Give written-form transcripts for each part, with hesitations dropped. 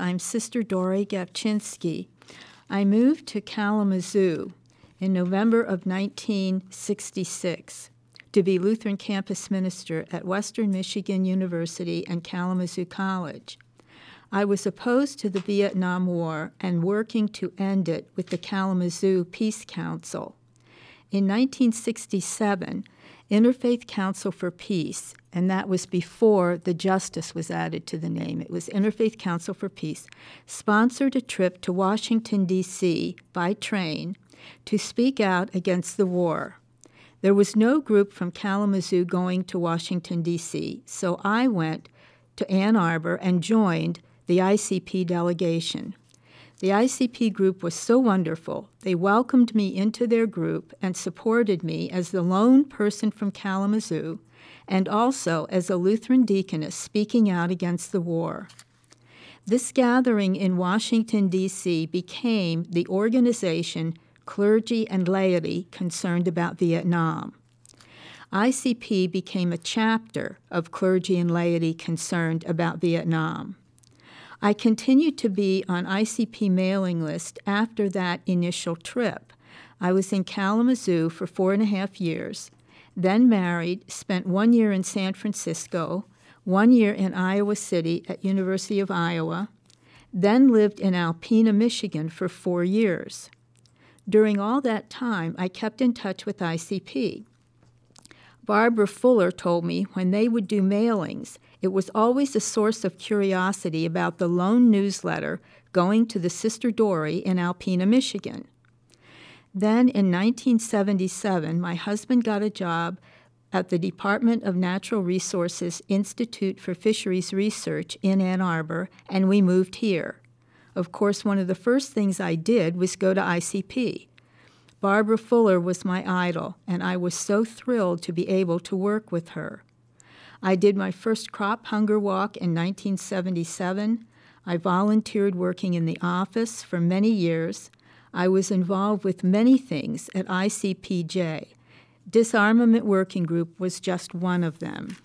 I'm Sister Dori Gapchinsky. I moved to Kalamazoo in November of 1966 to be Lutheran campus minister at Western Michigan University and Kalamazoo College. I was opposed to the Vietnam War and working to end it with the Kalamazoo Peace Council. In 1967, Interfaith Council for Peace, and that was before the Justice was added to the name. It was Interfaith Council for Peace, sponsored a trip to Washington, D.C. by train to speak out against the war. There was no group from Kalamazoo going to Washington, D.C., so I went to Ann Arbor and joined the ICP delegation. The ICP group was so wonderful. They welcomed me into their group and supported me as the lone person from Kalamazoo and also as a Lutheran deaconess speaking out against the war. This gathering in Washington, D.C. became the organization Clergy and Laity Concerned About Vietnam. ICP became a chapter of Clergy and Laity Concerned About Vietnam. I continued to be on ICP mailing list after that initial trip. I was in Kalamazoo for 4.5 years, then married, spent 1 year in San Francisco, 1 year in Iowa City at University of Iowa, then lived in Alpena, Michigan for 4 years. During all that time, I kept in touch with ICP. Barbara Fuller told me when they would do mailings, it was always a source of curiosity about the lone newsletter going to the Sister Dori in Alpena, Michigan. Then in 1977, my husband got a job at the Department of Natural Resources Institute for Fisheries Research in Ann Arbor, and we moved here. Of course, one of the first things I did was go to ICP. Barbara Fuller was my idol, and I was so thrilled to be able to work with her. I did my first crop hunger walk in 1977. I volunteered working in the office for many years. I was involved with many things at ICPJ. Disarmament Working Group was just one of them.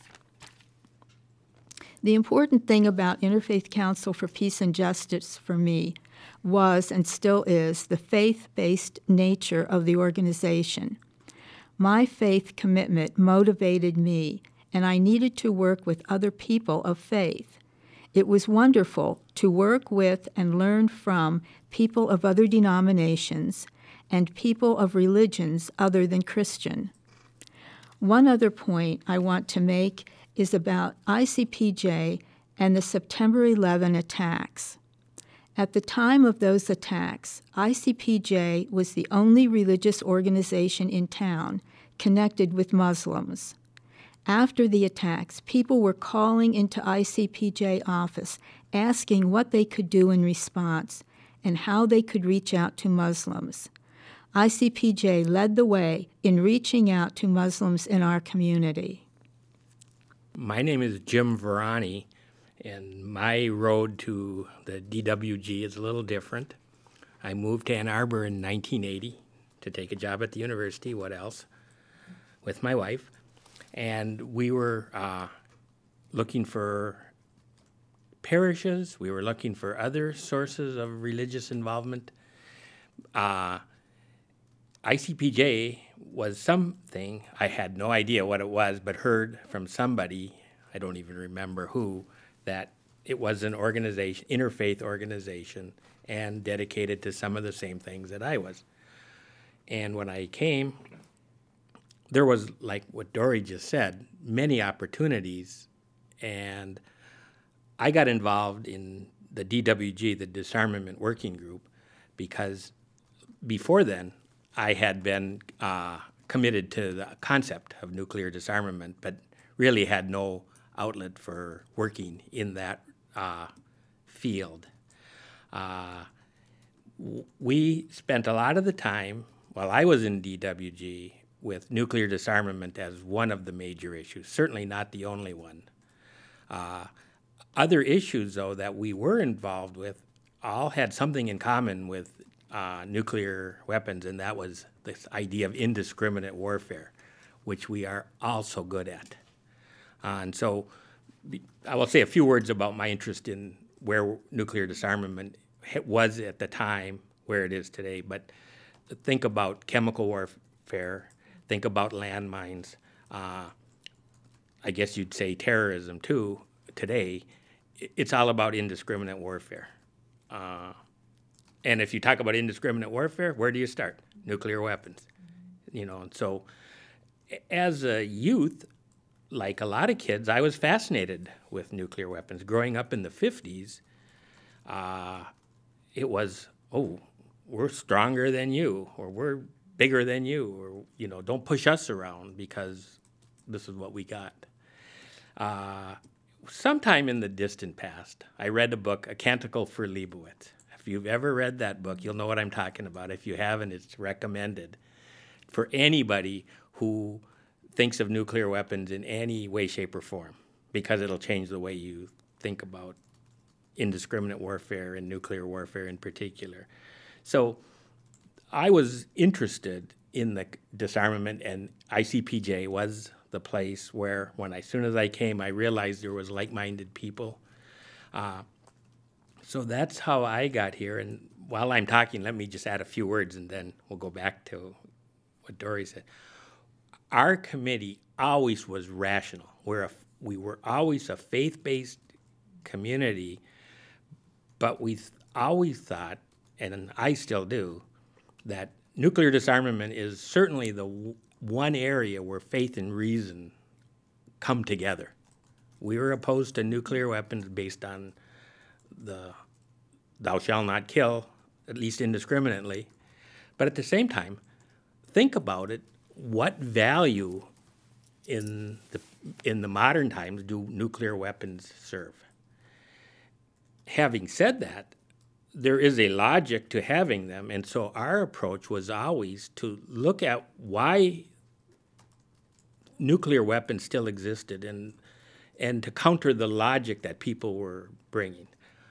The important thing about Interfaith Council for Peace and Justice for me was and still is the faith-based nature of the organization. My faith commitment motivated me, and I needed to work with other people of faith. It was wonderful to work with and learn from people of other denominations and people of religions other than Christian. One other point I want to make is about ICPJ and the September 11 attacks. At the time of those attacks, ICPJ was the only religious organization in town connected with Muslims. After the attacks, people were calling into ICPJ office asking what they could do in response and how they could reach out to Muslims. ICPJ led the way in reaching out to Muslims in our community. My name is Jim Verani, and my road to the DWG is a little different. I moved to Ann Arbor in 1980 to take a job at the university, what else, with my wife. And we were looking for parishes. We were looking for other sources of religious involvement. ICPJ was something, I had no idea what it was, but heard from somebody, I don't even remember who, that it was an organization, interfaith organization, and dedicated to some of the same things that I was. And when I came, there was, like what Dori just said, many opportunities, and I got involved in the DWG, the Disarmament Working Group, because before then I had been committed to the concept of nuclear disarmament, but really had no outlet for working in that field. We spent a lot of the time, while I was in DWG, with nuclear disarmament as one of the major issues, certainly not the only one. Other issues, though, that we were involved with all had something in common with nuclear weapons, and that was this idea of indiscriminate warfare, which we are also good at. And so I will say a few words about my interest in where nuclear disarmament was at the time, where it is today. But think about chemical warfare, think about landmines, I guess you'd say terrorism too today. It's all about indiscriminate warfare. And if you talk about indiscriminate warfare, where do you start? Nuclear weapons. And so as a youth, like a lot of kids, I was fascinated with nuclear weapons. Growing up in the 50s, it was, we're stronger than you, or we're bigger than you, or, don't push us around because this is what we got. Sometime in the distant past, I read a book, A Canticle for Leibowitz. If you've ever read that book, you'll know what I'm talking about. If you haven't, it's recommended for anybody who thinks of nuclear weapons in any way, shape, or form, because it'll change the way you think about indiscriminate warfare and nuclear warfare in particular. So I was interested in the disarmament, and ICPJ was the place where, as soon as I came, I realized there was like-minded people. So that's how I got here. And while I'm talking, let me just add a few words, and then we'll go back to what Dory said. Our committee always was rational. We were always a faith-based community, but we always thought, and I still do, that nuclear disarmament is certainly the one area where faith and reason come together. We were opposed to nuclear weapons based on the thou shalt not kill, at least indiscriminately. But at the same time, think about it. What value in the modern times do nuclear weapons serve? Having said that, there is a logic to having them, and so our approach was always to look at why nuclear weapons still existed and to counter the logic that people were bringing.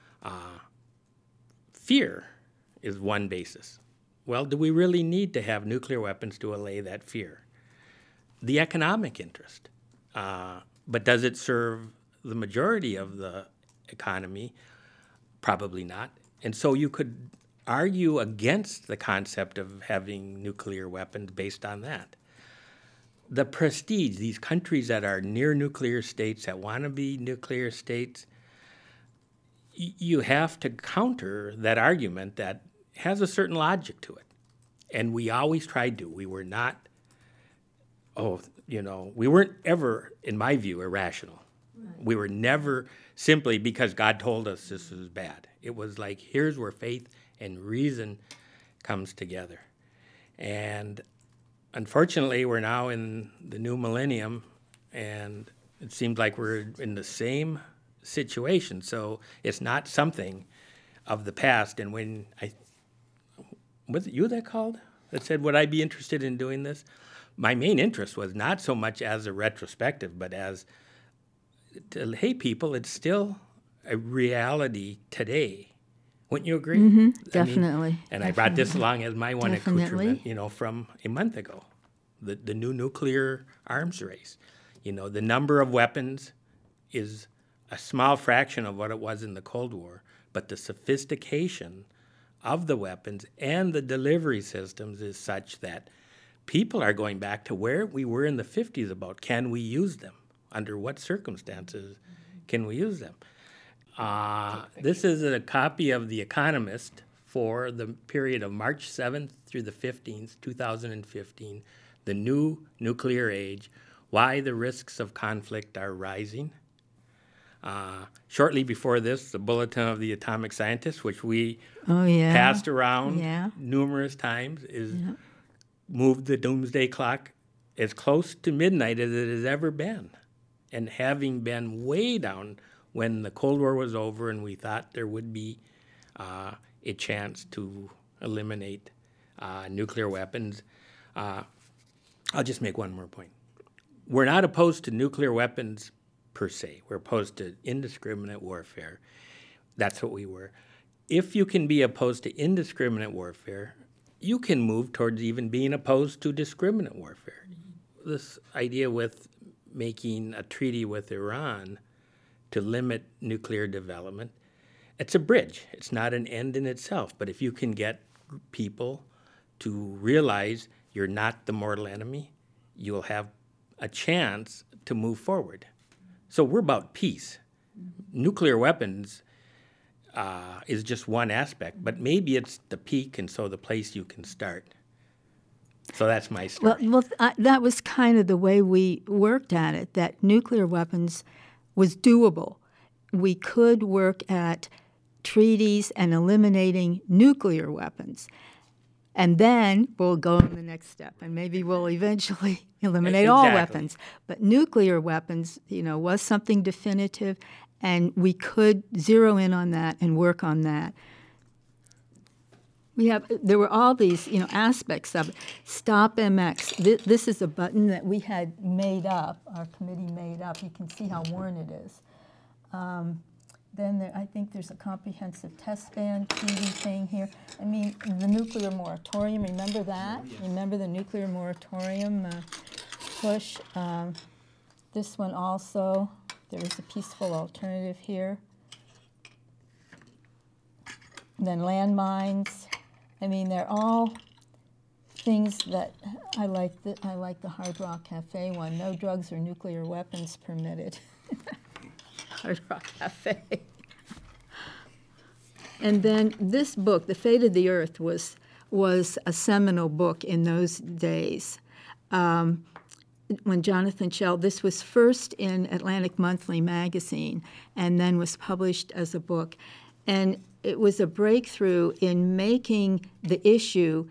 Fear is one basis. Well, do we really need to have nuclear weapons to allay that fear? The economic interest. But does it serve the majority of the economy? Probably not. And so you could argue against the concept of having nuclear weapons based on that. The prestige, these countries that are near nuclear states, that want to be nuclear states, you have to counter that argument that has a certain logic to it. And we always tried to. We were not, we weren't ever, in my view, irrational. Right. We were never simply because God told us this is bad. It was like, here's where faith and reason comes together. And unfortunately, we're now in the new millennium, and it seems like we're in the same situation. So it's not something of the past. And when was it you that called that said, would I be interested in doing this? My main interest was not so much as a retrospective, but as, hey, people, it's still a reality today. Wouldn't you agree? Mm-hmm, definitely. I brought this along as my one accoutrement, from a month ago, the new nuclear arms race. The number of weapons is a small fraction of what it was in the Cold War, but the sophistication of the weapons and the delivery systems is such that people are going back to where we were in the 50s about, can we use them? Under what circumstances can we use them? This is a copy of The Economist for the period of March 7th through the 15th, 2015, the new nuclear age, why the risks of conflict are rising. Shortly before this, the Bulletin of the Atomic Scientists, which we passed around numerous times, moved the doomsday clock as close to midnight as it has ever been. And having been way down when the Cold War was over and we thought there would be a chance to eliminate nuclear weapons, I'll just make one more point. We're not opposed to nuclear weapons per se. We're opposed to indiscriminate warfare. That's what we were. If you can be opposed to indiscriminate warfare, you can move towards even being opposed to discriminate warfare. This idea with making a treaty with Iran to limit nuclear development it's a bridge. It's not an end in itself. But if you can get people to realize you're not the mortal enemy, you'll have a chance to move forward. So we're about peace. Nuclear weapons is just one aspect, but maybe it's the peak and so the place you can start. So that's my story. That was kind of the way we worked at it, that nuclear weapons was doable. We could work at treaties and eliminating nuclear weapons. And then we'll go on the next step, and maybe we'll eventually eliminate all weapons. But nuclear weapons, was something definitive, and we could zero in on that and work on that. There were all these, aspects of it. Stop MX. This is a button that we had made up, our committee made up. You can see how worn it is. Then I think there's a comprehensive test ban treaty thing here. I mean, the nuclear moratorium, remember that? Yes. Remember the nuclear moratorium push? This one also, there is a peaceful alternative here. Then landmines. I mean, they're all things that I like the Hard Rock Cafe one. No drugs or nuclear weapons permitted. Hard Rock Cafe. And then this book, The Fate of the Earth, was a seminal book in those days. When Jonathan Schell, this was first in Atlantic Monthly magazine and then was published as a book. And it was a breakthrough in making the issue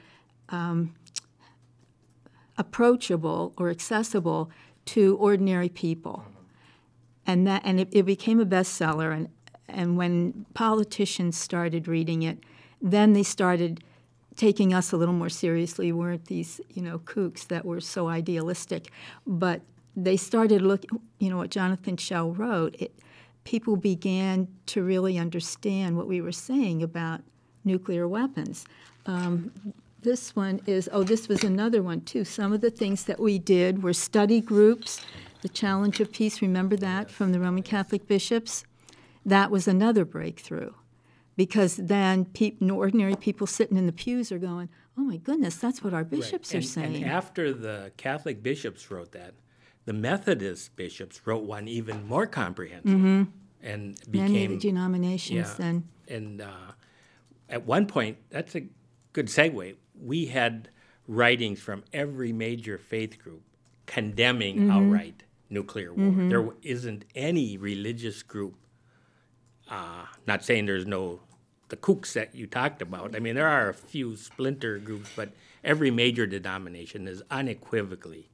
approachable or accessible to ordinary people. And it became a bestseller. And when politicians started reading it, then they started taking us a little more seriously. We weren't these, kooks that were so idealistic. But they started looking, what Jonathan Schell wrote. People began to really understand what we were saying about nuclear weapons. This was another one, too. Some of the things that we did were study groups. The Challenge of Peace, remember that, from the Roman Catholic bishops? That was another breakthrough, because then ordinary people sitting in the pews are going, oh, my goodness, that's what our bishops are saying. And after the Catholic bishops wrote that, the Methodist bishops wrote one even more comprehensive. And became many of the denominations then. And at one point, that's a good segue, we had writings from every major faith group condemning outright nuclear war. There isn't any religious group, not saying there's no, the kooks that you talked about. I mean, there are a few splinter groups, but every major denomination is unequivocally.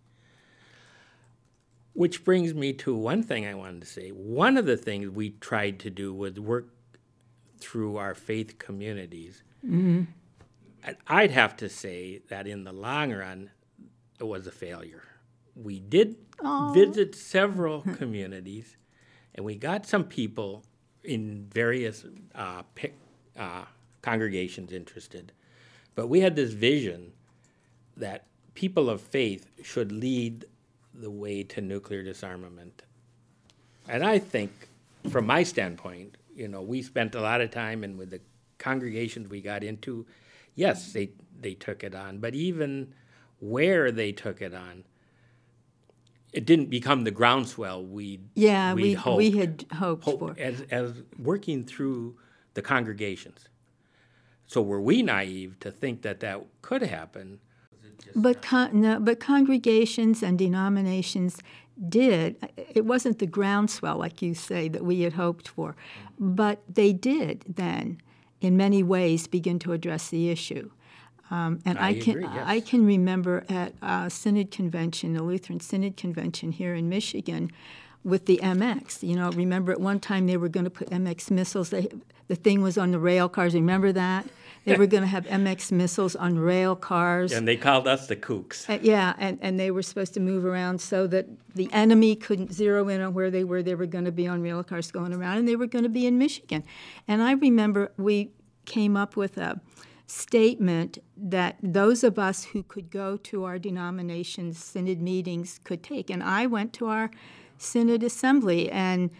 Which brings me to one thing I wanted to say. One of the things we tried to do was work through our faith communities. And I'd have to say that in the long run, it was a failure. We did visit several communities, and we got some people in various congregations interested. But we had this vision that people of faith should lead the way to nuclear disarmament. And I think, from my standpoint, we spent a lot of time, and with the congregations we got into, yes, they took it on, but even where they took it on, it didn't become the groundswell we had hoped for. As working through the congregations. So were we naive to think that could happen? But congregations and denominations did. It wasn't the groundswell, like you say, that we had hoped for. But they did then, in many ways, begin to address the issue. And I can remember at a synod convention, a Lutheran synod convention here in Michigan, with the MX. Remember at one time they were going to put MX missiles. The thing was on the rail cars. Remember that? They were going to have MX missiles on rail cars. And they called us the kooks. And they were supposed to move around so that the enemy couldn't zero in on where they were. They were going to be on rail cars going around, and they were going to be in Michigan. And I remember we came up with a statement that those of us who could go to our denomination's synod meetings could take. And I went to our synod assembly, and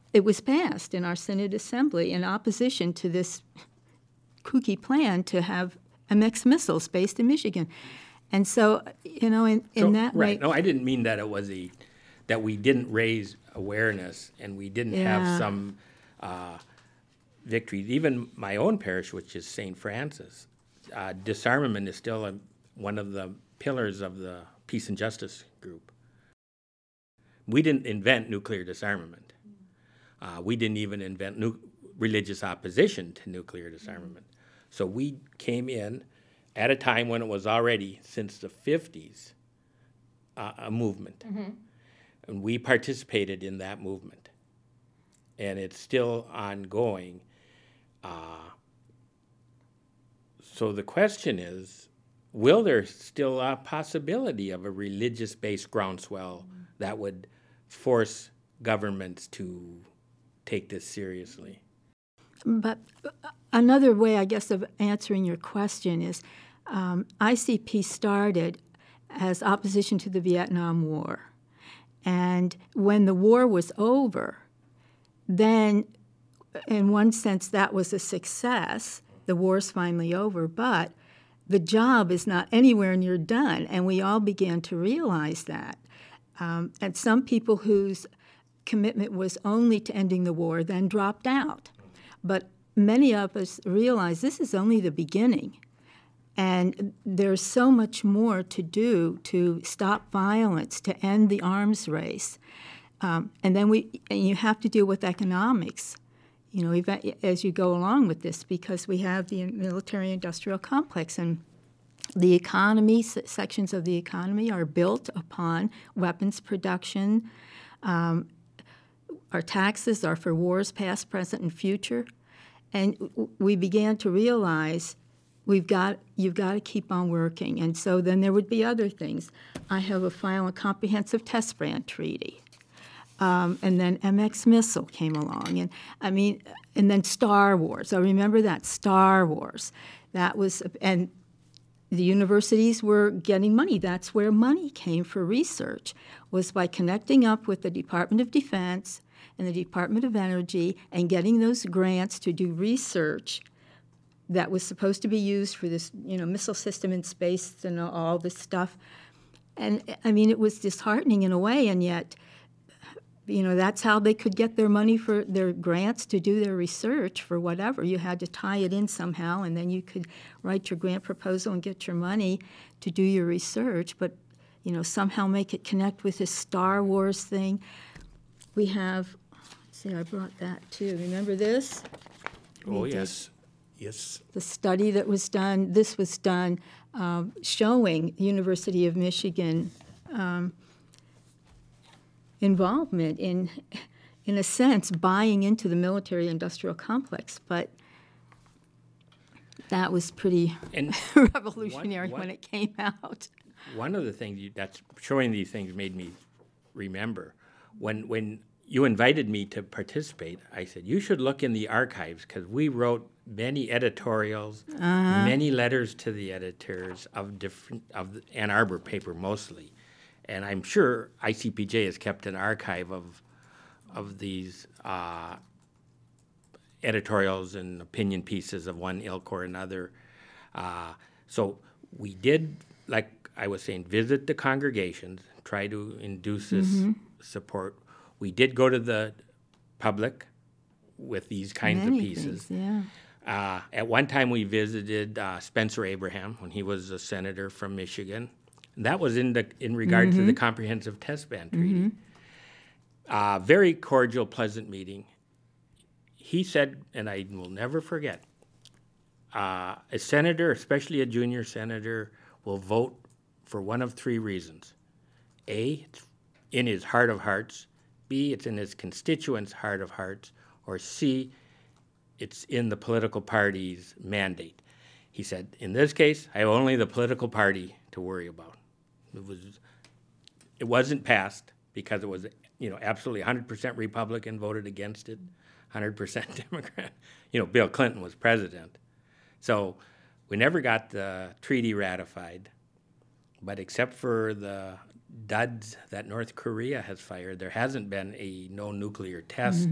it was passed in our Senate Assembly in opposition to this kooky plan to have MX missiles based in Michigan. And so, in that way... Right. No, I didn't mean that it was that we didn't raise awareness and we didn't have some victories. Even my own parish, which is St. Francis, disarmament is still one of the pillars of the Peace and Justice group. We didn't invent nuclear disarmament. We didn't even invent religious opposition to nuclear disarmament. So we came in at a time when it was already, since the 50s, a movement. Mm-hmm. And we participated in that movement. And it's still ongoing. So the question is, will there still a possibility of a religious-based groundswell that would force governments to take this seriously? But another way, I guess, of answering your question is ICP started as opposition to the Vietnam War. And when the war was over, then in one sense that was a success. The war's finally over, but the job is not anywhere near done, and we all began to realize that. And some people whose commitment was only to ending the war then dropped out. But many of us realized this is only the beginning. And there's so much more to do to stop violence, to end the arms race. And you have to deal with economics, as you go along with this, because we have the military-industrial complex, and the economy, sections of the economy are built upon weapons production. Our taxes are for wars past, present, and future. And we began to realize you've got to keep on working. And so then there would be other things. I have a final comprehensive test ban treaty. And then MX missile came along. And then Star Wars. I remember that, Star Wars. And the universities were getting money. That's where money came for research, was by connecting up with the Department of Defense and the Department of Energy and getting those grants to do research that was supposed to be used for this, missile system in space and all this stuff. And, it was disheartening in a way, and yet, that's how they could get their money for their grants to do their research for whatever. You had to tie it in somehow, and then you could write your grant proposal and get your money to do your research, but, somehow make it connect with this Star Wars thing. We have, I brought that too. Remember this? Oh, yes. Yes. The study that was done, this was done showing University of Michigan involvement in a sense, buying into the military-industrial complex. But that was pretty revolutionary when it came out. One of the things that's showing these things made me remember when you invited me to participate, I said, you should look in the archives, because we wrote many editorials, many letters to the editors of the Ann Arbor paper mostly. And I'm sure ICPJ has kept an archive of these editorials and opinion pieces of one ilk or another. So we did, like I was saying, visit the congregations, try to induce this support. We did go to the public with these kinds of pieces. Things, yeah. At one time, we visited Spencer Abraham when he was a senator from Michigan. And that was in regard to the Comprehensive Test Ban Treaty. Very cordial, pleasant meeting. He said, and I will never forget, a senator, especially a junior senator, will vote for one of three reasons. A, it's in his heart of hearts. B, it's in his constituents' heart of hearts. Or C, it's in the political party's mandate. He said, in this case, I have only the political party to worry about. It wasn't passed because it was, absolutely 100% Republican voted against it, 100% Democrat. Bill Clinton was president. So we never got the treaty ratified. But except for the duds that North Korea has fired. There hasn't been a no nuclear test.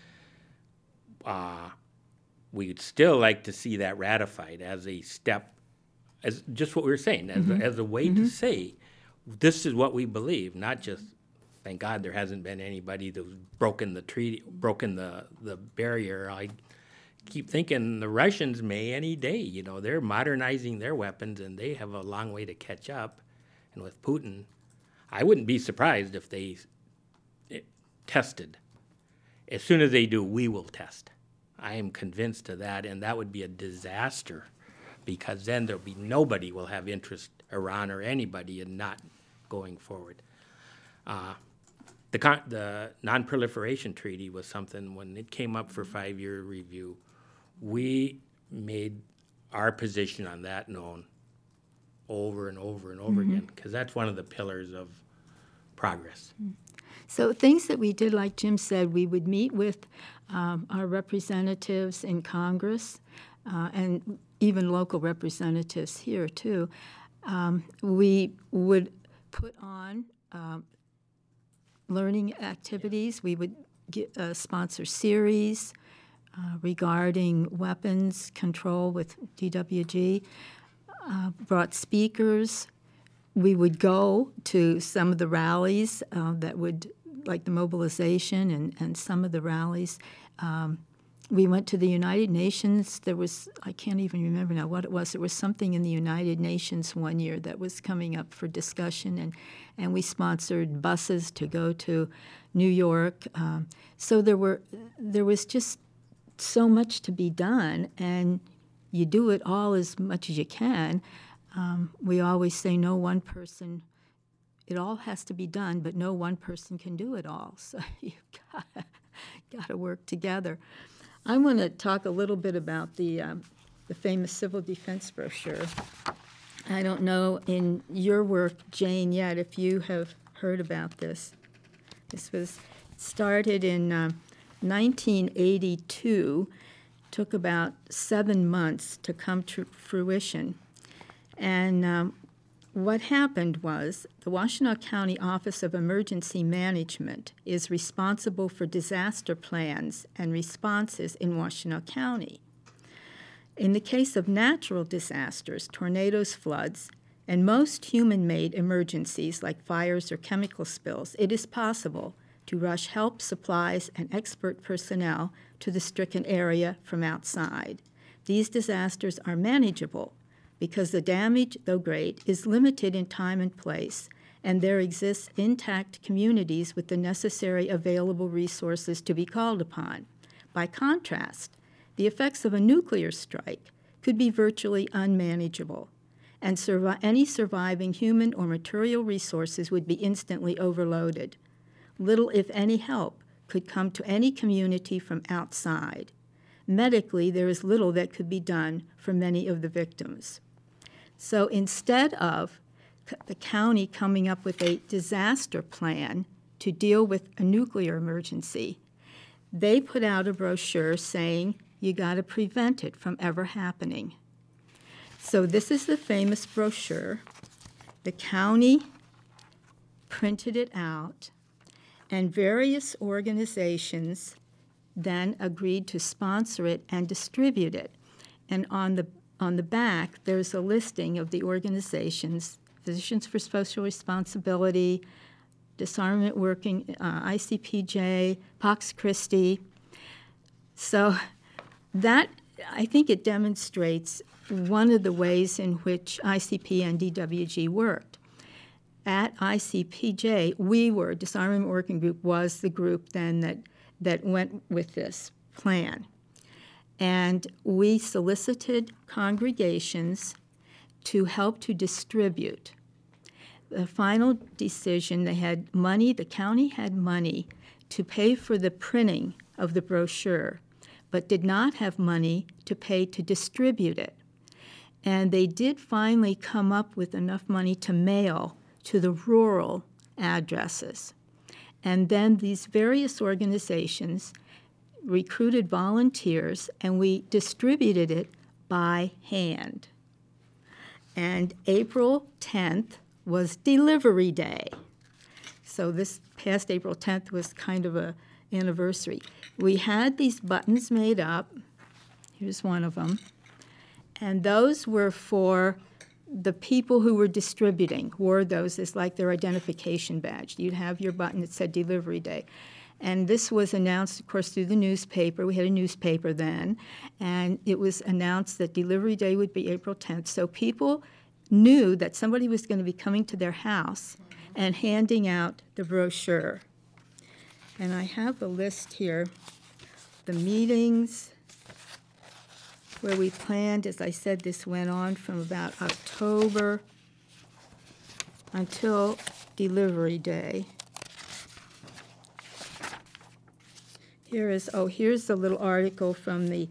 We'd still like to see that ratified as a step, as just what we were saying, as a way to say, this is what we believe, not just, thank God there hasn't been anybody that's broken the treaty, broken the barrier. I keep thinking the Russians may any day. You know, they're modernizing their weapons, and they have a long way to catch up. And with Putin, I wouldn't be surprised if they tested. As soon as they do, we will test. I am convinced of that, and that would be a disaster, because then there'll be nobody will have interest, Iran or anybody, in not going forward. The Non-Proliferation Treaty was something, when it came up for 5-year review, we made our position on that known over and over and over again, because that's one of the pillars of progress. So things that we did, like Jim said, we would meet with our representatives in Congress and even local representatives here, too. We would put on learning activities. We would sponsor series regarding weapons control with DWG, brought speakers. We would go to some of the rallies that would, like the mobilization and some of the rallies. We went to the United Nations. There was, I can't even remember now what it was. There was something in the United Nations one year that was coming up for discussion, and we sponsored buses to go to New York. So there was just so much to be done, and you do it all as much as you can. We always say no one person, it all has to be done, but no one person can do it all. So you've got to work together. I want to talk a little bit about the famous civil defense brochure. I don't know in your work, Jane, yet if you have heard about this. This was started in 1982, took about 7 months to come to fruition. And what happened was the Washtenaw County Office of Emergency Management is responsible for disaster plans and responses in Washtenaw County. In the case of natural disasters, tornadoes, floods, and most human-made emergencies like fires or chemical spills, it is possible to rush help, supplies, and expert personnel to the stricken area from outside. These disasters are manageable because the damage, though great, is limited in time and place, and there exists intact communities with the necessary available resources to be called upon. By contrast, the effects of a nuclear strike could be virtually unmanageable, and any surviving human or material resources would be instantly overloaded. Little, if any, help could come to any community from outside. Medically, there is little that could be done for many of the victims. So instead of the county coming up with a disaster plan to deal with a nuclear emergency, they put out a brochure saying you got to prevent it from ever happening. So this is the famous brochure. The county printed it out, and various organizations then agreed to sponsor it and distribute it. And on the back, there's a listing of the organizations: Physicians for Social Responsibility, Disarmament Working, ICPJ, Pax Christi. So that, I think it demonstrates one of the ways in which ICP and DWG worked. At ICPJ, Disarmament Working Group was the group then that went with this plan. And we solicited congregations to help to distribute. The final decision, they had money, the county had money to pay for the printing of the brochure, but did not have money to pay to distribute it. And they did finally come up with enough money to mail to the rural addresses. And then these various organizations recruited volunteers, and we distributed it by hand. And April 10th was Delivery Day. So this past April 10th was kind of a anniversary. We had these buttons made up. Here's one of them. And those were for the people who were distributing, wore those as like their identification badge. You'd have your button that said Delivery Day. And this was announced, of course, through the newspaper. We had a newspaper then. And it was announced that Delivery Day would be April 10th. So people knew that somebody was going to be coming to their house and handing out the brochure. And I have the list here, the meetings where we planned. As I said, this went on from about October until Delivery Day. Here's the little article from the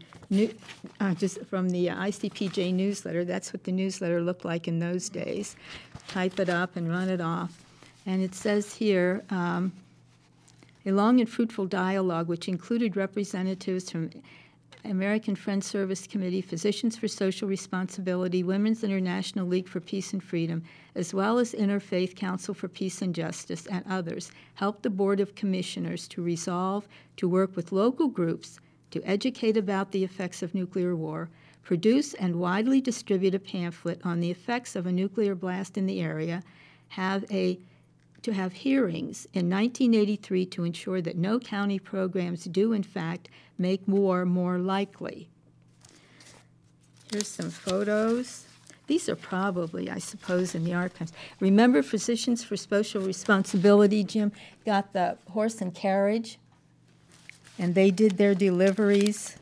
ICPJ newsletter. That's what the newsletter looked like in those days. Type it up and run it off. And it says here, a long and fruitful dialogue which included representatives from American Friends Service Committee, Physicians for Social Responsibility, Women's International League for Peace and Freedom, as well as Interfaith Council for Peace and Justice and others, helped the Board of Commissioners to resolve to work with local groups to educate about the effects of nuclear war, produce and widely distribute a pamphlet on the effects of a nuclear blast in the area, to have hearings in 1983 to ensure that no county programs do, in fact, make war more likely. Here's some photos. These are probably, I suppose, in the archives. Remember Physicians for Social Responsibility, Jim, got the horse and carriage, and they did their deliveries.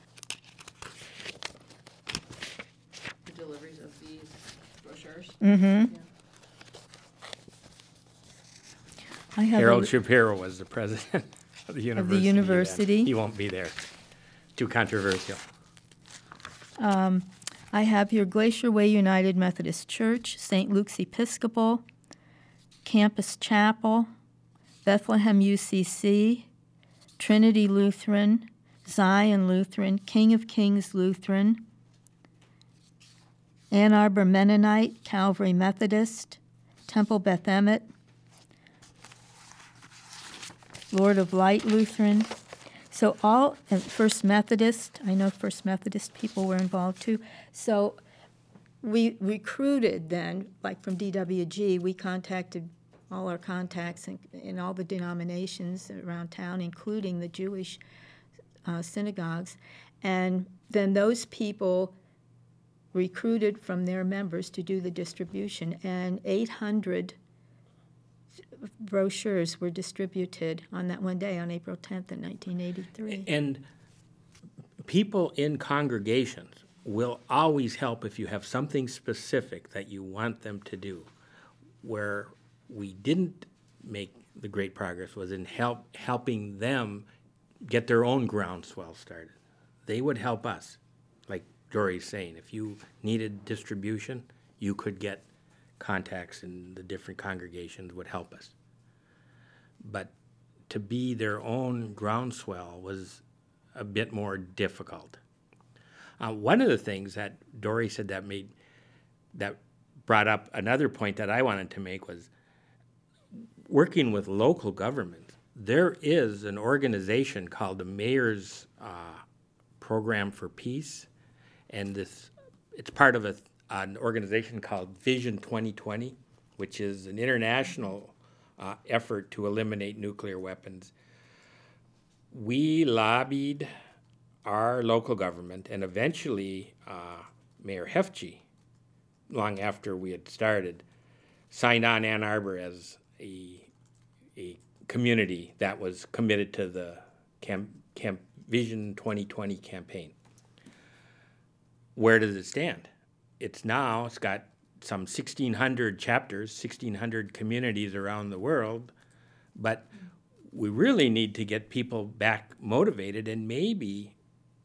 The deliveries of these brochures? Mm-hmm. Yeah. I have Harold Shapiro was the president of the university. university. Then. He won't be there. Too controversial. I have here Glacier Way United Methodist Church, St. Luke's Episcopal, Campus Chapel, Bethlehem UCC, Trinity Lutheran, Zion Lutheran, King of Kings Lutheran, Ann Arbor Mennonite, Calvary Methodist, Temple Beth Emmet, Lord of Light Lutheran. So all, and First Methodist, I know First Methodist people were involved too. So we recruited then, like from DWG, we contacted all our contacts in all the denominations around town, including the Jewish synagogues. And then those people recruited from their members to do the distribution. And 800 brochures were distributed on that one day, on April 10th in 1983. And people in congregations will always help if you have something specific that you want them to do. Where we didn't make the great progress was in helping them get their own groundswell started. They would help us. Like Dory's saying, if you needed distribution, you could get contacts in the different congregations would help us. But to be their own groundswell was a bit more difficult. One of the things that Dory said that brought up another point that I wanted to make was working with local governments. There is an organization called the Mayor's Program for Peace, and it's part of an organization called Vision 2020, which is an international effort to eliminate nuclear weapons. We lobbied our local government, and eventually Mayor Hefty, long after we had started, signed on Ann Arbor as a community that was committed to the Vision 2020 campaign. Where does it stand? It's got some 1,600 chapters, 1,600 communities around the world, but we really need to get people back motivated and maybe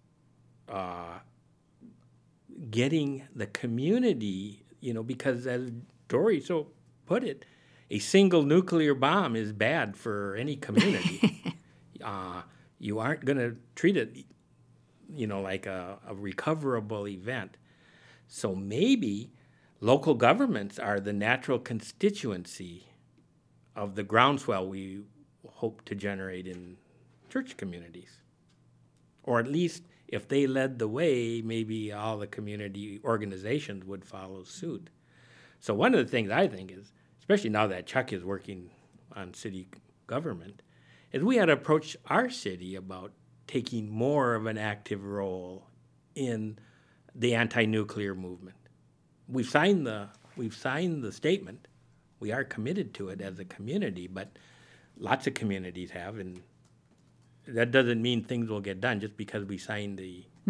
getting the community, because as Dory so put it, a single nuclear bomb is bad for any community. You aren't going to treat it, like a recoverable event. So maybe local governments are the natural constituency of the groundswell we hope to generate in church communities. Or at least if they led the way, maybe all the community organizations would follow suit. So one of the things I think is, especially now that Chuck is working on city government, is we had to approach our city about taking more of an active role in the anti-nuclear movement. We've signed the statement. We are committed to it as a community, but lots of communities have, and that doesn't mean things will get done just because we signed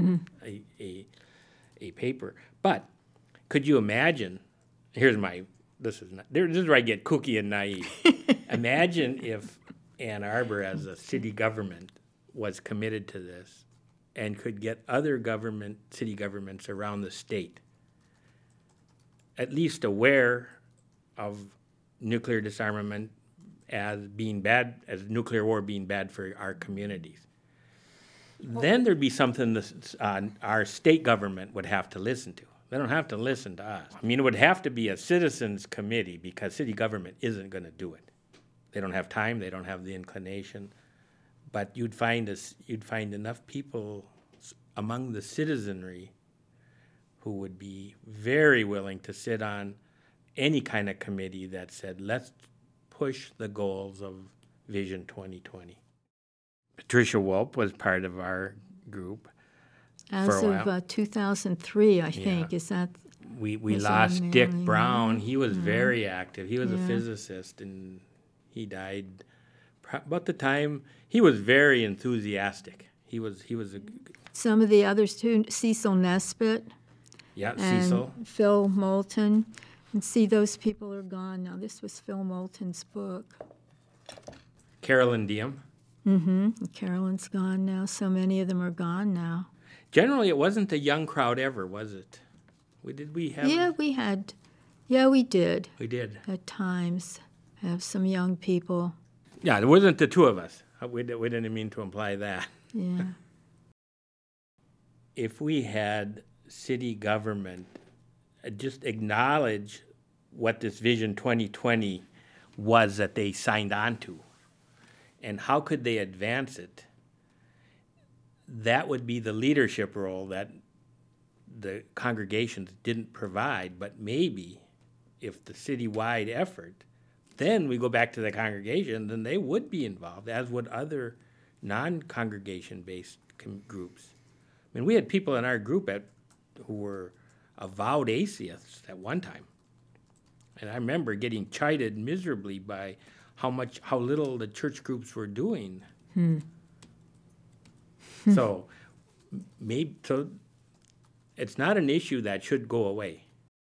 a paper. But could you imagine? This is where I get kooky and naive. Imagine if Ann Arbor, as a city government, was committed to this and could get other city governments around the state at least aware of nuclear disarmament as being bad, as nuclear war being bad for our communities. Then there'd be something our state government would have to listen to. They don't have to listen to us. I mean, it would have to be a citizens committee because city government isn't going to do it. They don't have time. They don't have the inclination. But you'd find enough people among the citizenry who would be very willing to sit on any kind of committee that said, let's push the goals of Vision 2020. Patricia Wolpe was part of our group As for a while. of 2003, I think. Is that? We was lost on Dick mailing, Brown. yeah. He was very active. He was a Yeah. physicist, and he died about the time. He was very enthusiastic. He was a Some of the others too, Cecil Nesbitt and Cecil. Phil Moulton. And see, those people are gone now. This was Phil Moulton's book. Carolyn Diem. Carolyn's gone now. So many of them are gone now. Generally, it wasn't a young crowd ever, was it? We did We did at times have some young people. Yeah, it wasn't the two of us. We didn't mean to imply that. Yeah. If we had city government just acknowledge what this Vision 2020 was that they signed on to, and how could they advance it, that would be the leadership role that the congregations didn't provide. But maybe if the citywide effort, then we go back to the congregation, then they would be involved, as would other non-congregation-based groups. I mean, we had people in our group who were avowed atheists at one time. And I remember getting chided miserably by how little the church groups were doing. So it's not an issue that should go away.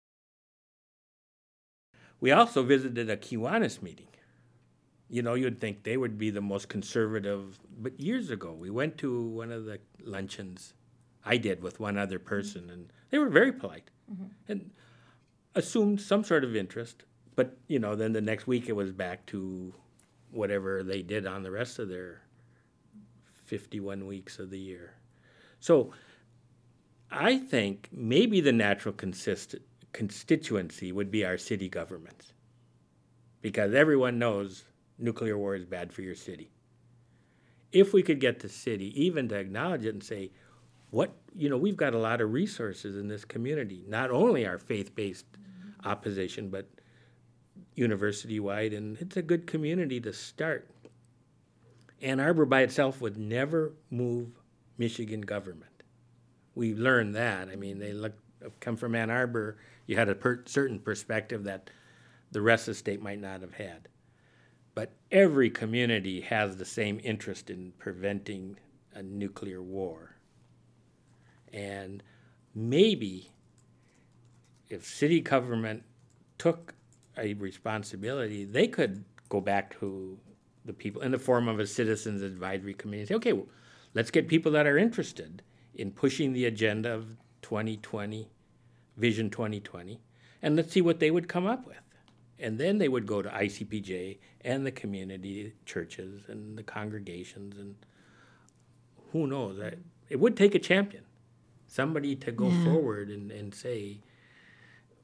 We also visited a Kiwanis meeting. You know, you'd think they would be the most conservative, but years ago we went to one of the luncheons. I did with one other person, and they were very polite and assumed some sort of interest. But, you know, then the next week it was back to whatever they did on the rest of their 51 weeks of the year. So I think maybe the natural constituency would be our city governments, because everyone knows nuclear war is bad for your city. If we could get the city even to acknowledge it and say, we've got a lot of resources in this community, not only our faith-based opposition, but university-wide, and it's a good community to start. Ann Arbor by itself would never move Michigan government. We learned that. I mean, come from Ann Arbor, you had a certain perspective that the rest of the state might not have had. But every community has the same interest in preventing a nuclear war. And maybe if city government took a responsibility, they could go back to the people in the form of a citizens advisory committee and say, okay, well, let's get people that are interested in pushing the agenda of 2020, Vision 2020, and let's see what they would come up with. And then they would go to ICPJ and the community churches and the congregations, and who knows, it would take a champion, somebody to go forward and say,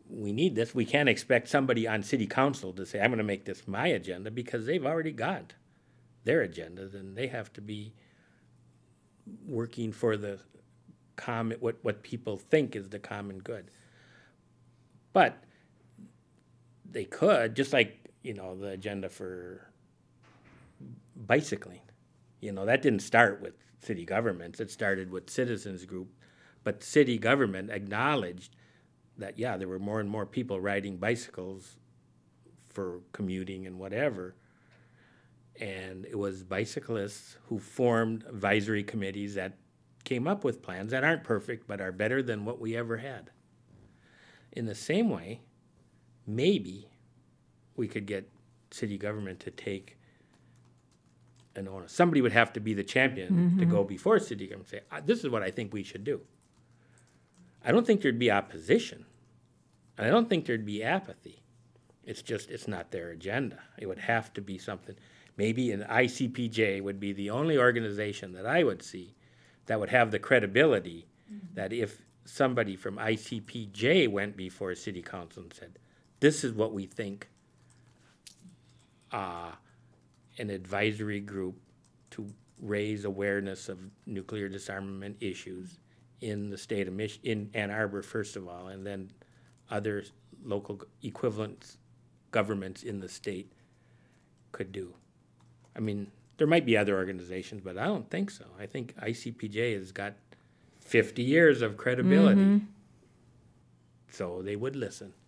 we need this. We can't expect somebody on city council to say, I'm going to make this my agenda, because they've already got their agendas, and they have to be working for the what people think is the common good. But they could, just like, the agenda for bicycling, that didn't start with city governments. It started with citizens group, but city government acknowledged that, there were more and more people riding bicycles for commuting and whatever. And it was bicyclists who formed advisory committees that came up with plans that aren't perfect, but are better than what we ever had. In the same way, maybe we could get city government to take an onus. Somebody would have to be the champion to go before city government and say, this is what I think we should do. I don't think there'd be opposition. And I don't think there'd be apathy. It's not their agenda. It would have to be something. Maybe an ICPJ would be the only organization that I would see that would have the credibility that if somebody from ICPJ went before city council and said, this is what we think an advisory group to raise awareness of nuclear disarmament issues in the state of in Ann Arbor, first of all, and then other local equivalent governments in the state could do. I mean, there might be other organizations, but I don't think so. I think ICPJ has got 50 years of credibility. So they would listen.